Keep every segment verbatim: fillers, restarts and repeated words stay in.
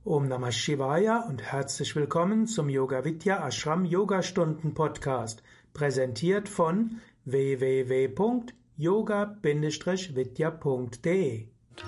Om Namah Shivaya und herzlich willkommen zum Yoga Vidya Ashram Yogastunden Podcast, präsentiert von w w w punkt yoga Bindestrich vidya punkt de.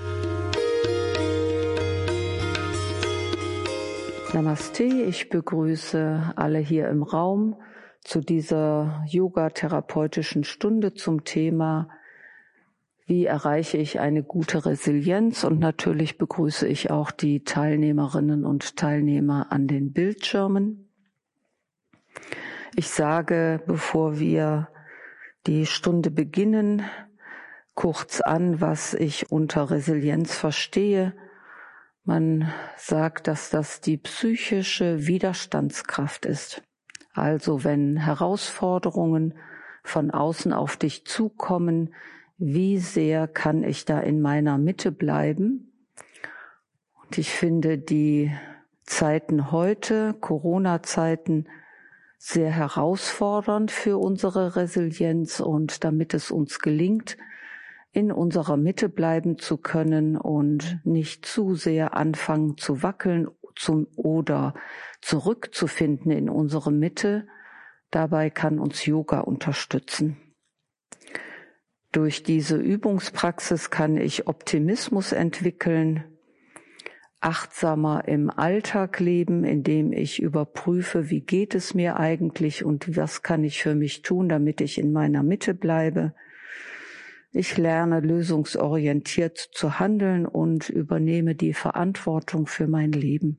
Namaste, ich begrüße alle hier im Raum zu dieser yoga-therapeutischen Stunde zum Thema: Wie erreiche ich eine gute Resilienz? Und natürlich begrüße ich auch die Teilnehmerinnen und Teilnehmer an den Bildschirmen. Ich sage, bevor wir die Stunde beginnen, kurz an, was ich unter Resilienz verstehe. Man sagt, dass das die psychische Widerstandskraft ist. Also wenn Herausforderungen von außen auf dich zukommen, wie sehr kann ich da in meiner Mitte bleiben? Und ich finde die Zeiten heute, Corona-Zeiten, sehr herausfordernd für unsere Resilienz, und damit es uns gelingt, in unserer Mitte bleiben zu können und nicht zu sehr anfangen zu wackeln zum, oder zurückzufinden in unsere Mitte, dabei kann uns Yoga unterstützen. Durch diese Übungspraxis kann ich Optimismus entwickeln, achtsamer im Alltag leben, indem ich überprüfe, wie geht es mir eigentlich und was kann ich für mich tun, damit ich in meiner Mitte bleibe. Ich lerne lösungsorientiert zu handeln und übernehme die Verantwortung für mein Leben.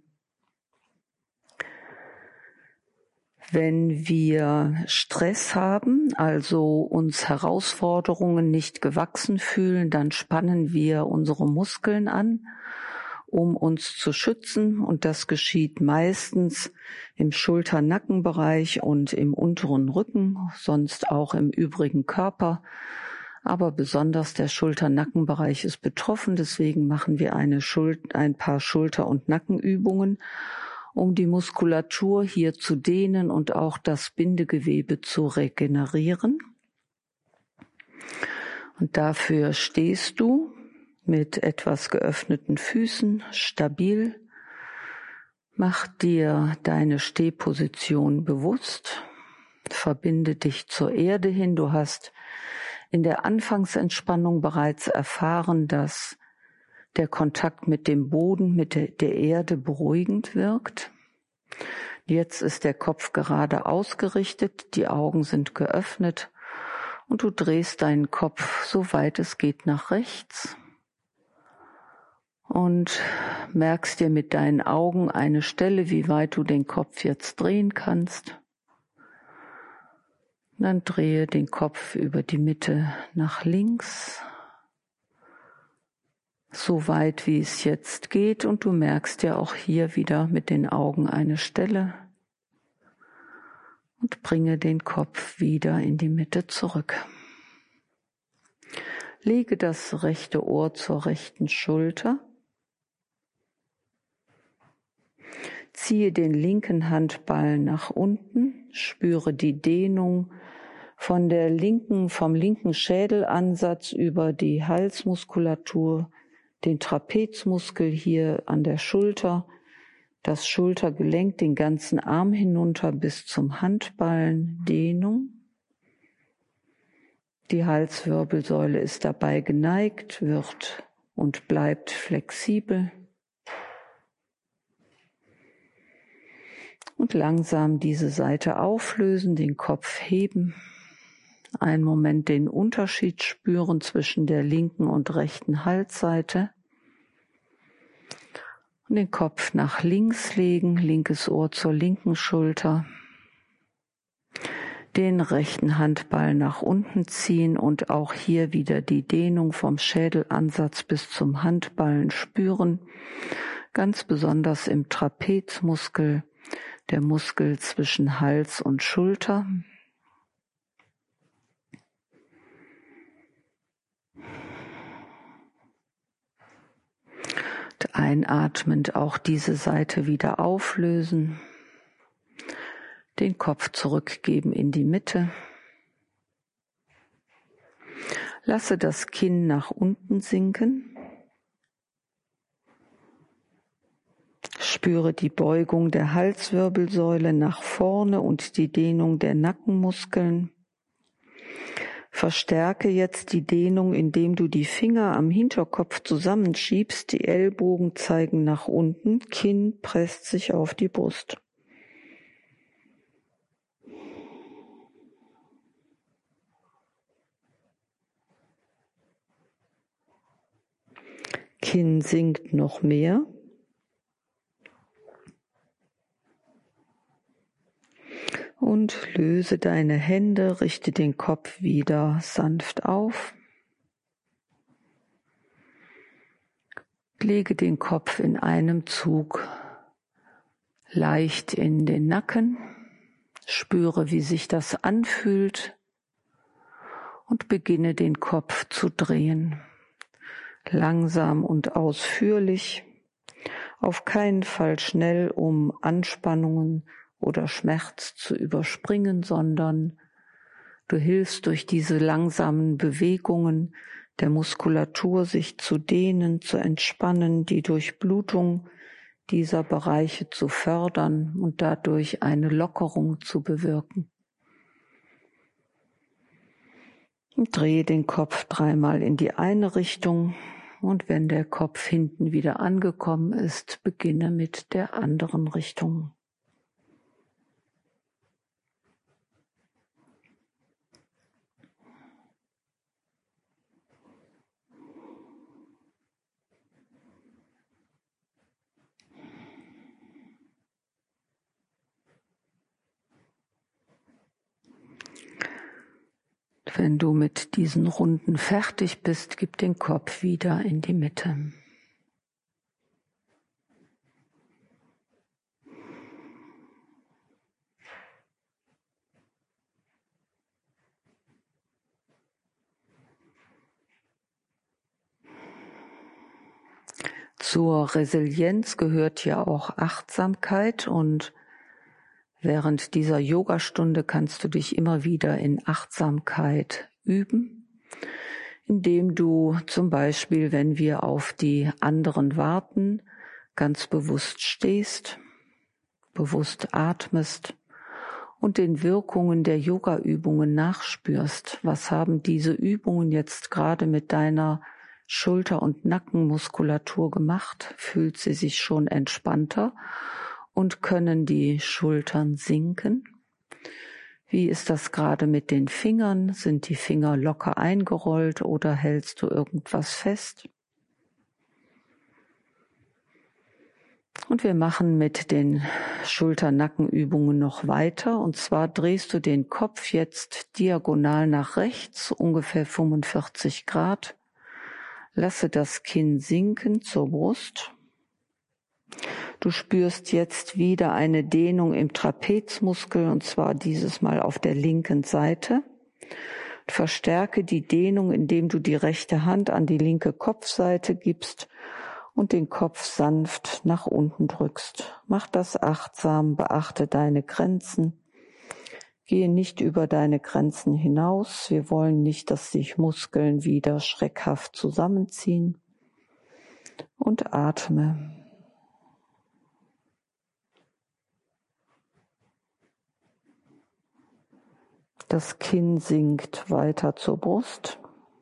Wenn wir Stress haben, also uns Herausforderungen nicht gewachsen fühlen, dann spannen wir unsere Muskeln an, um uns zu schützen. Und das geschieht meistens im Schulter-Nackenbereich und im unteren Rücken, sonst auch im übrigen Körper. Aber besonders der Schulter-Nackenbereich ist betroffen. Deswegen machen wir eine Schul- ein paar Schulter- und Nackenübungen, um die Muskulatur hier zu dehnen und auch das Bindegewebe zu regenerieren. Und dafür stehst du mit etwas geöffneten Füßen stabil. Mach dir deine Stehposition bewusst. Verbinde dich zur Erde hin. Du hast in der Anfangsentspannung bereits erfahren, dass der Kontakt mit dem Boden, mit der Erde beruhigend wirkt. Jetzt ist der Kopf gerade ausgerichtet, die Augen sind geöffnet und du drehst deinen Kopf, so weit es geht, nach rechts und merkst dir mit deinen Augen eine Stelle, wie weit du den Kopf jetzt drehen kannst. Dann drehe den Kopf über die Mitte nach links, so weit wie es jetzt geht, und du merkst ja auch hier wieder mit den Augen eine Stelle und bringe den Kopf wieder in die Mitte zurück. Lege das rechte Ohr zur rechten Schulter. Ziehe den linken Handballen nach unten, spüre die Dehnung von der linken, vom linken Schädelansatz über die Halsmuskulatur, den Trapezmuskel hier an der Schulter, das Schultergelenk, den ganzen Arm hinunter bis zum Handballen, Dehnung. Die Halswirbelsäule ist dabei geneigt, wird und bleibt flexibel. Und langsam diese Seite auflösen, den Kopf heben. Einen Moment den Unterschied spüren zwischen der linken und rechten Halsseite. Und den Kopf nach links legen, linkes Ohr zur linken Schulter. Den rechten Handballen nach unten ziehen und auch hier wieder die Dehnung vom Schädelansatz bis zum Handballen spüren. Ganz besonders im Trapezmuskel, der Muskel zwischen Hals und Schulter. Einatmend auch diese Seite wieder auflösen, den Kopf zurückgeben in die Mitte. Lasse das Kinn nach unten sinken. Spüre die Beugung der Halswirbelsäule nach vorne und die Dehnung der Nackenmuskeln. Verstärke jetzt die Dehnung, indem du die Finger am Hinterkopf zusammenschiebst, die Ellbogen zeigen nach unten, Kinn presst sich auf die Brust. Kinn sinkt noch mehr. Und löse deine Hände, richte den Kopf wieder sanft auf. Lege den Kopf in einem Zug leicht in den Nacken. Spüre, wie sich das anfühlt und beginne den Kopf zu drehen. Langsam und ausführlich, auf keinen Fall schnell, um Anspannungen oder Schmerz zu überspringen, sondern du hilfst durch diese langsamen Bewegungen der Muskulatur, sich zu dehnen, zu entspannen, die Durchblutung dieser Bereiche zu fördern und dadurch eine Lockerung zu bewirken. Und drehe den Kopf dreimal in die eine Richtung und wenn der Kopf hinten wieder angekommen ist, beginne mit der anderen Richtung. Wenn du mit diesen Runden fertig bist, gib den Kopf wieder in die Mitte. Zur Resilienz gehört ja auch Achtsamkeit und während dieser Yogastunde kannst du dich immer wieder in Achtsamkeit üben, indem du zum Beispiel, wenn wir auf die anderen warten, ganz bewusst stehst, bewusst atmest und den Wirkungen der Yoga-Übungen nachspürst. Was haben diese Übungen jetzt gerade mit deiner Schulter- und Nackenmuskulatur gemacht? Fühlt sie sich schon entspannter? Und können die Schultern sinken? Wie ist das gerade mit den Fingern? Sind die Finger locker eingerollt oder hältst du irgendwas fest? Und wir machen mit den Schulter-Nackenübungen noch weiter. Und zwar drehst du den Kopf jetzt diagonal nach rechts, ungefähr fünfundvierzig Grad. Lasse das Kinn sinken zur Brust. Du spürst jetzt wieder eine Dehnung im Trapezmuskel, und zwar dieses Mal auf der linken Seite. Verstärke die Dehnung, indem du die rechte Hand an die linke Kopfseite gibst und den Kopf sanft nach unten drückst. Mach das achtsam, beachte deine Grenzen. Gehe nicht über deine Grenzen hinaus. Wir wollen nicht, dass sich Muskeln wieder schreckhaft zusammenziehen. Und atme. Das Kinn sinkt weiter zur Brust.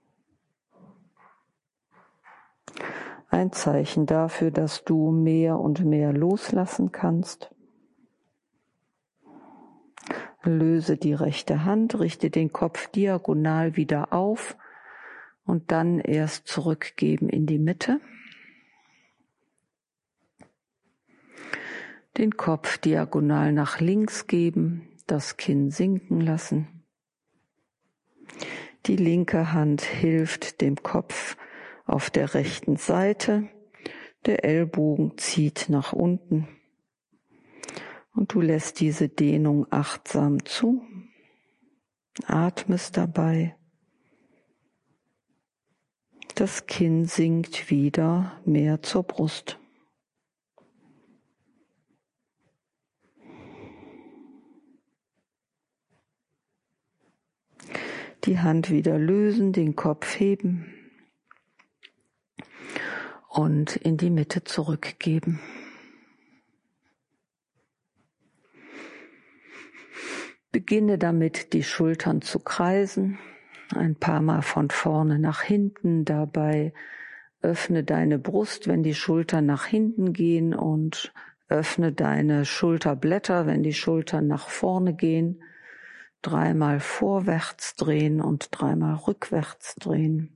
Ein Zeichen dafür, dass du mehr und mehr loslassen kannst. Löse die rechte Hand, richte den Kopf diagonal wieder auf und dann erst zurückgeben in die Mitte. Den Kopf diagonal nach links geben, das Kinn sinken lassen. Die linke Hand hilft dem Kopf auf der rechten Seite. Der Ellbogen zieht nach unten. Und du lässt diese Dehnung achtsam zu. Atmest dabei. Das Kinn sinkt wieder mehr zur Brust. Die Hand wieder lösen, den Kopf heben und in die Mitte zurückgeben. Beginne damit, die Schultern zu kreisen, ein paar Mal von vorne nach hinten. Dabei öffne deine Brust, wenn die Schultern nach hinten gehen, und öffne deine Schulterblätter, wenn die Schultern nach vorne gehen. Dreimal vorwärts drehen und dreimal rückwärts drehen.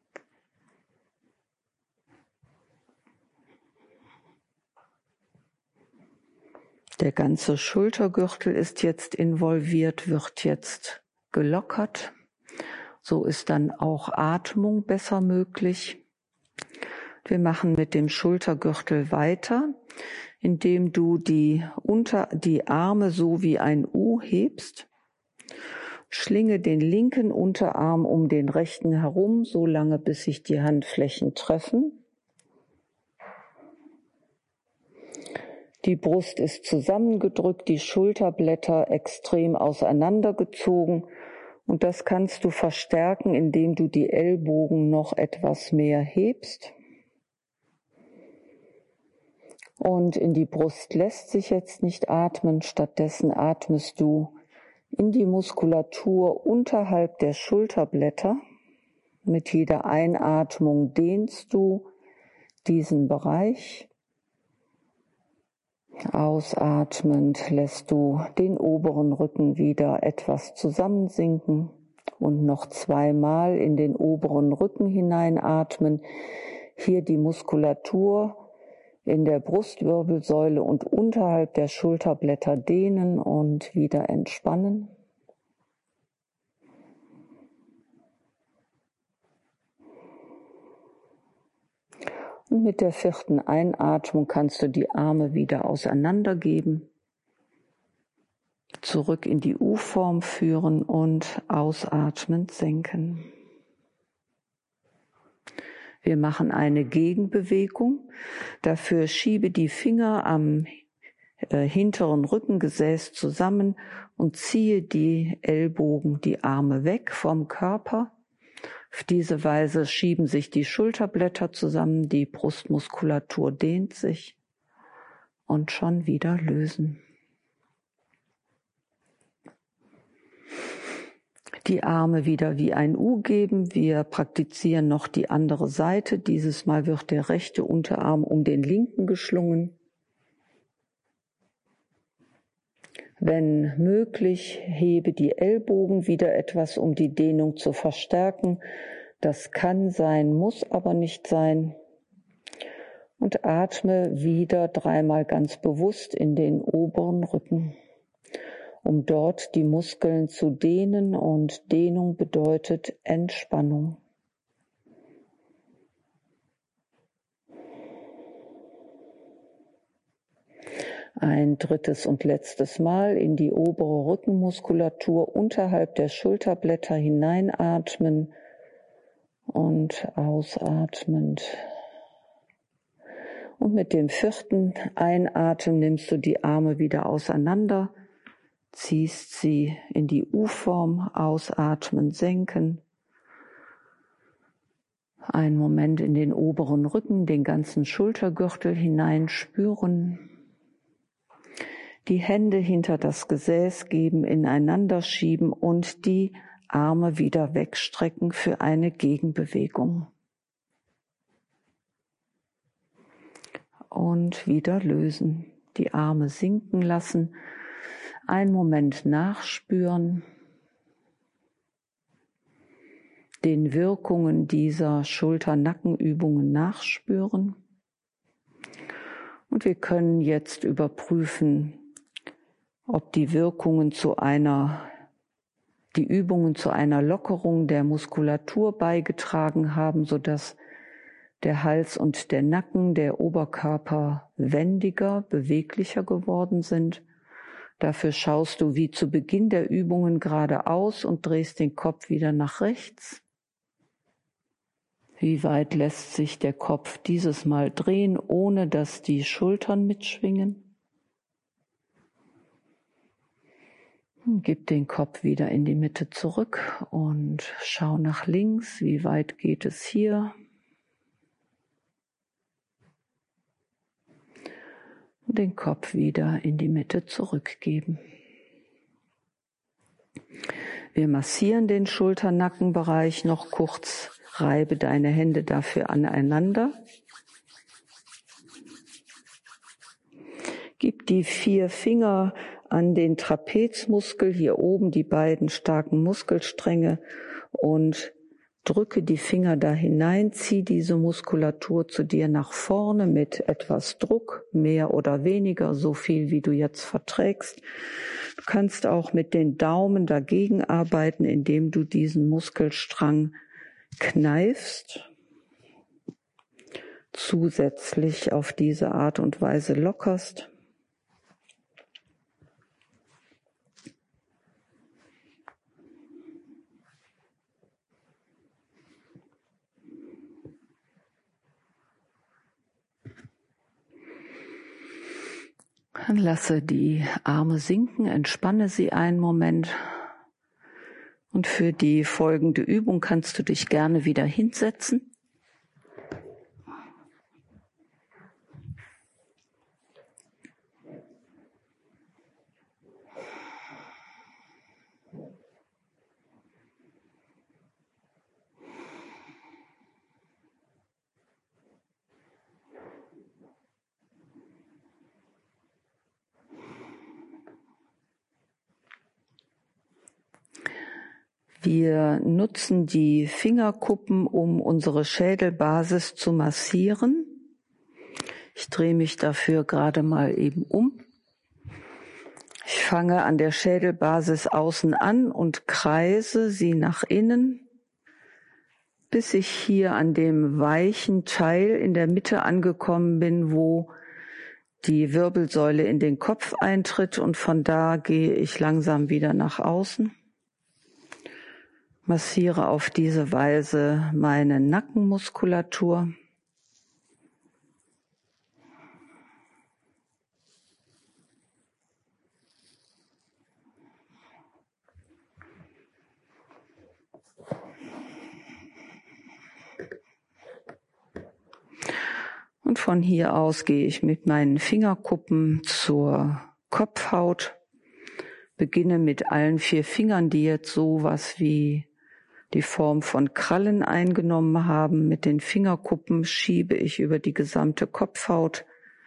Der ganze Schultergürtel ist jetzt involviert, wird jetzt gelockert. So ist dann auch Atmung besser möglich. Wir machen mit dem Schultergürtel weiter, indem du die, unter, die Arme so wie ein U hebst. Schlinge den linken Unterarm um den rechten herum, so lange bis sich die Handflächen treffen. Die Brust ist zusammengedrückt, die Schulterblätter extrem auseinandergezogen, und das kannst du verstärken, indem du die Ellbogen noch etwas mehr hebst. Und in die Brust lässt sich jetzt nicht atmen, stattdessen atmest du in die Muskulatur unterhalb der Schulterblätter. Mit jeder Einatmung dehnst du diesen Bereich. Ausatmend lässt du den oberen Rücken wieder etwas zusammensinken und noch zweimal in den oberen Rücken hineinatmen. Hier die Muskulatur in der Brustwirbelsäule und unterhalb der Schulterblätter dehnen und wieder entspannen. Und mit der vierten Einatmung kannst du die Arme wieder auseinandergeben, zurück in die U-Form führen und ausatmend senken. Wir machen eine Gegenbewegung. Dafür schiebe die Finger am äh, hinteren Rückengesäß zusammen und ziehe die Ellbogen, die Arme weg vom Körper. Auf diese Weise schieben sich die Schulterblätter zusammen, die Brustmuskulatur dehnt sich und schon wieder lösen. Die Arme wieder wie ein U geben. Wir praktizieren noch die andere Seite. Dieses Mal wird der rechte Unterarm um den linken geschlungen. Wenn möglich, hebe die Ellbogen wieder etwas, um die Dehnung zu verstärken. Das kann sein, muss aber nicht sein. Und atme wieder dreimal ganz bewusst in den oberen Rücken, um dort die Muskeln zu dehnen, und Dehnung bedeutet Entspannung. Ein drittes und letztes Mal in die obere Rückenmuskulatur unterhalb der Schulterblätter hineinatmen und ausatmend. Und mit dem vierten Einatmen nimmst du die Arme wieder auseinander, ziehst sie in die U-Form, ausatmen, senken. Einen Moment in den oberen Rücken, den ganzen Schultergürtel hineinspüren. Die Hände hinter das Gesäß geben, ineinander schieben und die Arme wieder wegstrecken für eine Gegenbewegung. Und wieder lösen. Die Arme sinken lassen. Einen Moment nachspüren. Den Wirkungen dieser Schulter-Nackenübungen nachspüren. Und wir können jetzt überprüfen, ob die Wirkungen zu einer, die Übungen zu einer Lockerung der Muskulatur beigetragen haben, sodass der Hals und der Nacken, der Oberkörper wendiger, beweglicher geworden sind. Dafür schaust du wie zu Beginn der Übungen geradeaus und drehst den Kopf wieder nach rechts. Wie weit lässt sich der Kopf dieses Mal drehen, ohne dass die Schultern mitschwingen? Gib den Kopf wieder in die Mitte zurück und schau nach links. Wie weit geht es hier? Den Kopf wieder in die Mitte zurückgeben. Wir massieren den Schulter-Nackenbereich noch kurz. Reibe deine Hände dafür aneinander. Gib die vier Finger an den Trapezmuskel, hier oben die beiden starken Muskelstränge, und drücke die Finger da hinein, zieh diese Muskulatur zu dir nach vorne mit etwas Druck, mehr oder weniger, so viel wie du jetzt verträgst. Du kannst auch mit den Daumen dagegen arbeiten, indem du diesen Muskelstrang kneifst, zusätzlich auf diese Art und Weise lockerst. Dann lasse die Arme sinken, entspanne sie einen Moment. Und für die folgende Übung kannst du dich gerne wieder hinsetzen. Wir nutzen die Fingerkuppen, um unsere Schädelbasis zu massieren. Ich drehe mich dafür gerade mal eben um. Ich fange an der Schädelbasis außen an und kreise sie nach innen, bis ich hier an dem weichen Teil in der Mitte angekommen bin, wo die Wirbelsäule in den Kopf eintritt, und von da gehe ich langsam wieder nach außen. Massiere auf diese Weise meine Nackenmuskulatur. Und von hier aus gehe ich mit meinen Fingerkuppen zur Kopfhaut. Beginne mit allen vier Fingern, die jetzt sowas wie die Form von Krallen eingenommen haben. Mit den Fingerkuppen schiebe ich über die gesamte Kopfhaut,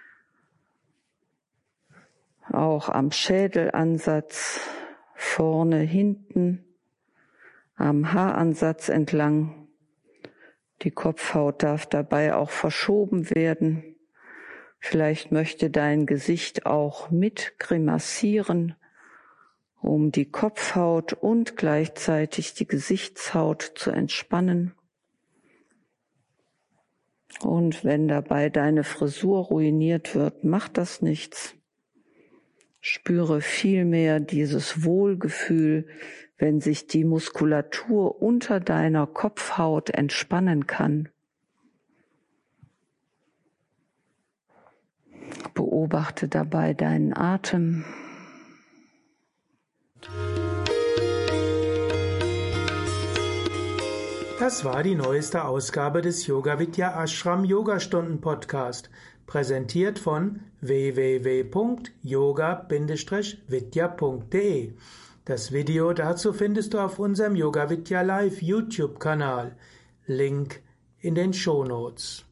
auch am Schädelansatz, vorne, hinten, am Haaransatz entlang. Die Kopfhaut darf dabei auch verschoben werden. Vielleicht möchte dein Gesicht auch mit grimassieren, um die Kopfhaut und gleichzeitig die Gesichtshaut zu entspannen. Und wenn dabei deine Frisur ruiniert wird, macht das nichts. Spüre vielmehr dieses Wohlgefühl, wenn sich die Muskulatur unter deiner Kopfhaut entspannen kann. Beobachte dabei deinen Atem. Das war die neueste Ausgabe des Yoga Vidya Ashram Yogastunden Podcast, präsentiert von w w w punkt yoga Bindestrich vidya punkt de. Das Video dazu findest du auf unserem Yoga Vidya Live YouTube-Kanal. Link in den Shownotes.